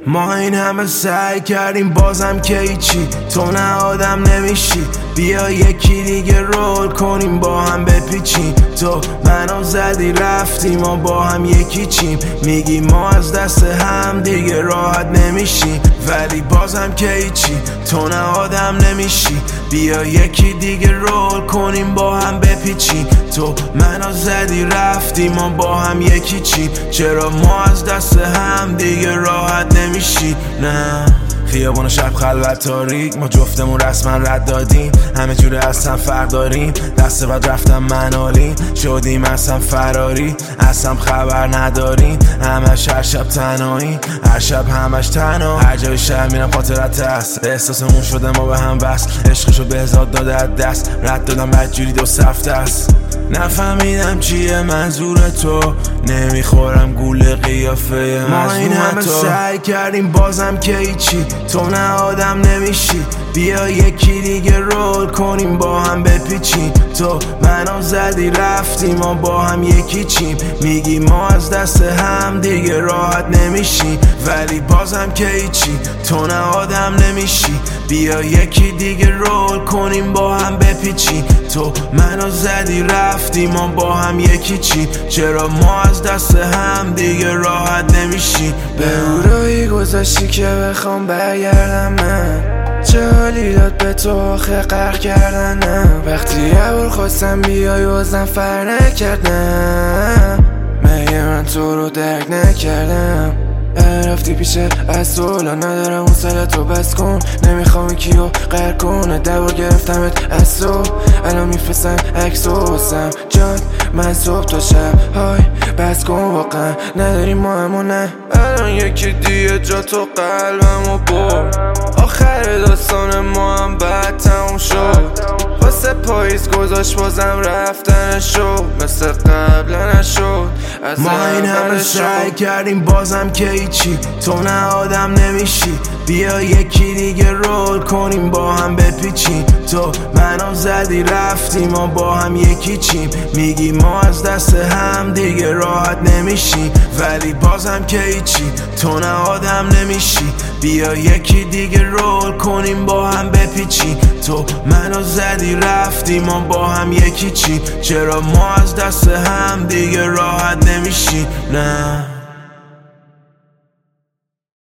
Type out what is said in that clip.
ما این همه سعی کردیم بازم که هیچی، تو نه آدم نمیشی. بیا یکی دیگه رول کنیم با هم بپیچیم. تو منو زدی رفتی ما با هم یکی چیم. میگی ما از دست هم دیگه راحت نمیشیم، ولی بازم که هیچی، تو نه آدم نمیشی. بیا یکی دیگه رول کنیم با هم بپیچیم. تو منو زدی رفتی ما با هم یکی چیم. چرا ما از دست هم دیگه راحت نمیشی؟ نه خیابون شب خلوت تاریک، ما جفتمون رسما رد دادیم. همه جوره اصلا فرق داریم. دست بعد رفتم منالی شدیم اصلا فراری، اصلا خبر نداریم. همش هر شب تنهایی، هر شب همش تنها. هر جای شهر میرم خاطرت هست، احساسمون شده ما به هم بس. عشقشو به هزار داده از دست، رد دادم بدجوری دو سفته است. نفهمیدم چیه منظور تو، نمیخورم گول قیافه ما این همه سعی کردیم بازم که هیچی، تو نه آدم نمیشی. بیا یکی دیگه رول کنیم با هم بپیچیم. تو منو زدی رفتی ما با هم یکی چیم. میگی ما از دست هم دیگه راحت نمیشی، ولی بازم که هیچی، تو نه آدم نمیشی. بیا یکی دیگه رول کنیم با هم بپیچیم. تو منو زدی رفتی ما با هم یکی چیم. چرا ما از دست هم دیگه راحت نمیشی؟ به اورایی گذاشتی که بخوام برگردم من، چه حالی داد به تو آخه قهر کردنم. وقتی یه بار خواستم بیای وزن فر نکردم، مگه من تو رو درک نکردم؟ رفتی پیش اصولا ندارم حوصله تو بس کن. نمیخوام کیو قهر کنه، دوار گرفتمت از صبح. الان میفرستم عکس و واسم جاد من صبح تا شب. های بس کن واقعا نداری ما همو نه. الان یکی دیگه جا تو قلبمو برد، آخر داستان ما هم بعد تموم شد. واسه پاییز گذاشت بازم رفتنش شد، مثل قبل نشد. ما این همه سعی کردیم بازم که هیچی، تو نه آدم نمیشی. بیا یکی دیگه رول کنیم با هم بپیچیم. تو منو زدی رفتی ما با هم یکی چیم. میگی ما از دست هم دیگه راحت نمیشی، ولی بازم که هیچی، تو نه آدم نمیشی. بیا یکی دیگه رول کنیم با هم بپیچیم. تو منو زدی رفتی ما با هم یکی چیم. چرا ما از دست هم دیگه راحت نمیشی؟ نه